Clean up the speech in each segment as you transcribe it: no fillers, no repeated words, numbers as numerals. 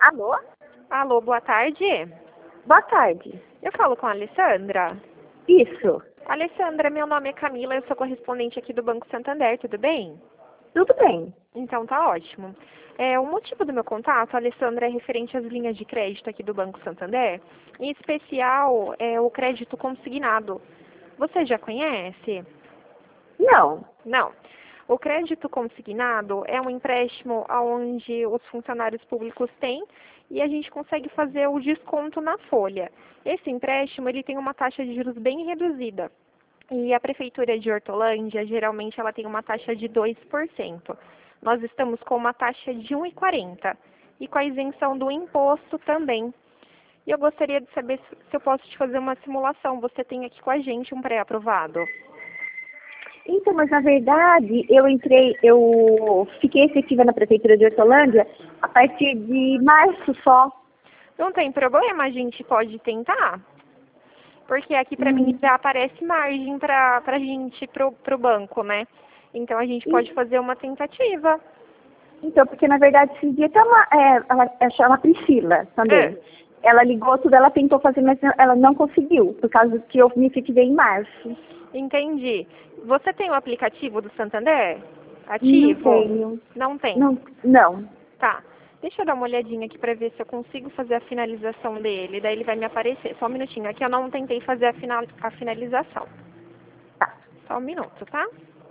Alô? Alô, boa tarde. Boa tarde. Eu falo com a Alessandra. Isso. Alessandra, meu nome é Camila, eu sou correspondente aqui do Banco Santander, tudo bem? Tudo bem. Então tá ótimo. O motivo do meu contato, Alessandra, é referente às linhas de crédito aqui do Banco Santander, em especial o crédito consignado. Você já conhece? Não. Não. O crédito consignado é um empréstimo onde os funcionários públicos têm e a gente consegue fazer o desconto na folha. Esse empréstimo ele tem uma taxa de juros bem reduzida. E a Prefeitura de Hortolândia, geralmente, ela tem uma taxa de 2%. Nós estamos com uma taxa de 1,40% e com a isenção do imposto também. E eu gostaria de saber se eu posso te fazer uma simulação. Você tem aqui com a gente um pré-aprovado? Então, mas na verdade, eu fiquei efetiva na Prefeitura de Hortolândia a partir de março só. Não tem problema, a gente pode tentar? Porque aqui para mim já aparece margem para a gente, pro banco, né? Então a gente pode fazer uma tentativa. Então, porque na verdade esses dias até ela chama Priscila também. Ela ligou tudo, ela tentou fazer, mas ela não conseguiu, por causa que eu me efetivei em março. Entendi. Você tem o aplicativo do Santander ativo? Não tenho. Não tem? Não. Tá. Deixa eu dar uma olhadinha aqui para ver se eu consigo fazer a finalização dele. Daí ele vai me aparecer. Só um minutinho. Aqui eu não tentei fazer a finalização. Tá. Só um minuto, tá?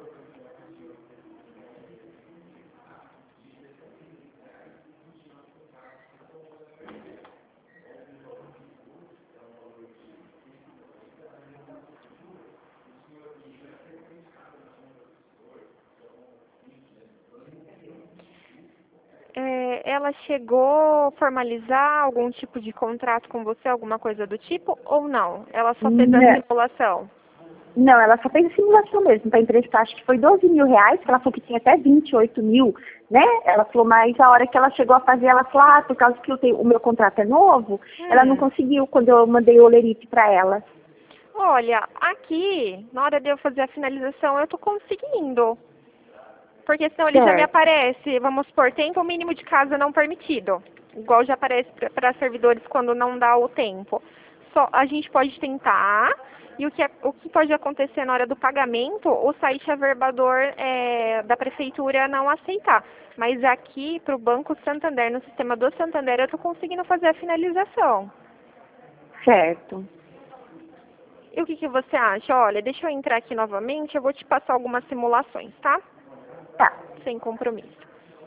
Ela chegou a formalizar algum tipo de contrato com você, alguma coisa do tipo, ou não? Ela só fez a simulação? Não, ela só fez a simulação mesmo, para emprestar, acho que foi 12 mil reais, que ela falou que tinha até 28 mil, né? Ela falou, mas a hora que ela chegou a fazer, ela falou, por causa que o meu contrato é novo, ela não conseguiu quando eu mandei o olerite para ela. Olha, aqui, na hora de eu fazer a finalização, eu tô conseguindo. Porque senão ele já me aparece, vamos supor, tempo mínimo de casa não permitido. Igual já aparece para servidores quando não dá o tempo. Só a gente pode tentar, e o que pode acontecer na hora do pagamento, o site averbador da prefeitura não aceitar. Mas aqui para o Banco Santander, no sistema do Santander, eu estou conseguindo fazer a finalização. Certo. E o que você acha? Olha, deixa eu entrar aqui novamente, eu vou te passar algumas simulações, tá? Tá. Sem compromisso.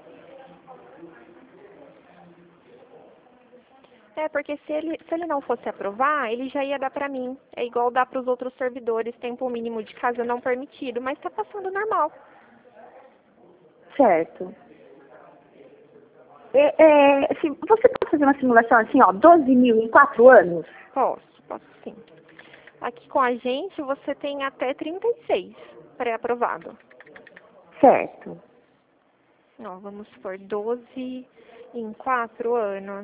Porque se ele não fosse aprovar, ele já ia dar para mim. É igual dar para os outros servidores, tempo mínimo de casa não permitido, mas está passando normal. Certo. Você pode fazer uma simulação assim, 12 mil em 4 anos? Posso sim. Aqui com a gente você tem até 36 pré-aprovado. Certo. Vamos supor, 12 em 4 anos.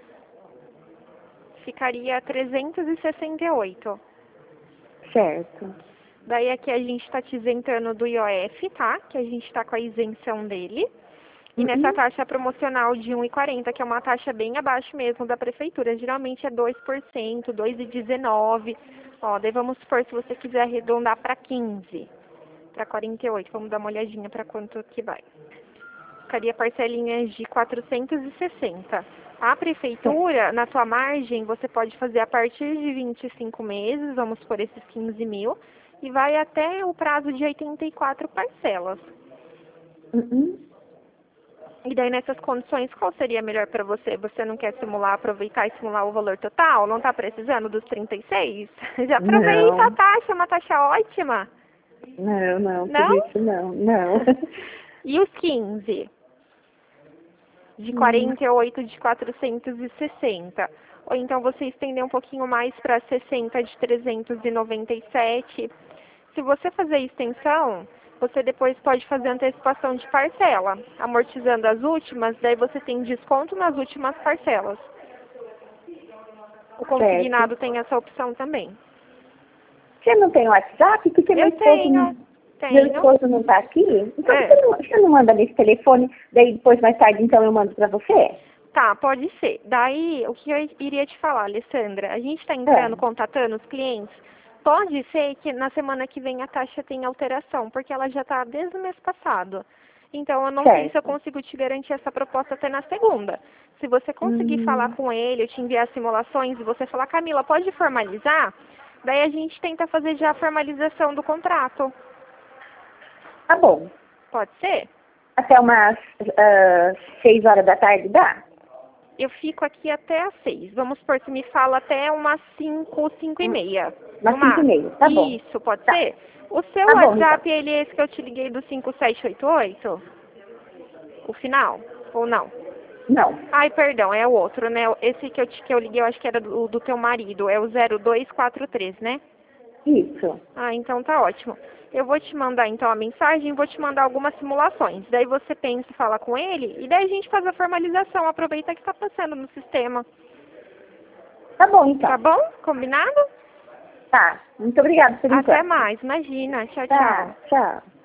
Ficaria 368. Certo. Daí aqui a gente está te isentando do IOF, tá? Que a gente está com a isenção dele. E nessa taxa promocional de 1,40, que é uma taxa bem abaixo mesmo da prefeitura. Geralmente é 2%, 2,19%. Daí vamos supor, se você quiser arredondar para 15, para 48. Vamos dar uma olhadinha para quanto que vai. Ficaria parcelinhas de 460. A prefeitura, na sua margem, você pode fazer a partir de 25 meses, vamos por esses 15 mil, e vai até o prazo de 84 parcelas. E daí, nessas condições, qual seria melhor para você? Você não quer aproveitar e simular o valor total? Não está precisando dos 36? Já aproveita a taxa, é uma taxa ótima. Não, por isso não. E os 15? De 48 de 460. Ou então você estender um pouquinho mais para 60 de 397. Se você fazer a extensão, você depois pode fazer antecipação de parcela, amortizando as últimas, daí você tem desconto nas últimas parcelas. O consignado tem essa opção também. Você não tem WhatsApp? Porque meu esposo não está aqui. Então você não manda nesse telefone, daí depois mais tarde então eu mando para você? Tá, pode ser. Daí, o que eu iria te falar, Alessandra, a gente está entrando, contatando os clientes, pode ser que na semana que vem a taxa tenha alteração, porque ela já está desde o mês passado. Então, eu não sei se eu consigo te garantir essa proposta até na segunda. Se você conseguir falar com ele, eu te enviar simulações e você falar, Camila, pode formalizar? Daí a gente tenta fazer já a formalização do contrato. Tá bom. Pode ser? Até umas 6 horas da tarde dá? Eu fico aqui até às 6. Vamos supor, se me fala até umas 5, 5 e meia. Umas 5 e meia, tá bom. Isso, pode ser? O seu Tá bom, WhatsApp, então. ele é esse que eu te liguei do 5788? O final? Ou não? Não. Ai, perdão, é o outro, né? Esse que eu liguei, eu acho que era do teu marido. É o 0243, né? Isso. Ah, então tá ótimo. Eu vou te mandar então a mensagem e vou te mandar algumas simulações. Daí você pensa e fala com ele e daí a gente faz a formalização. Aproveita que está passando no sistema. Tá bom, então. Tá bom? Combinado? Tá. Muito obrigada por enquanto. Até mais. Imagina. Tchau, tchau. Tá. Tchau.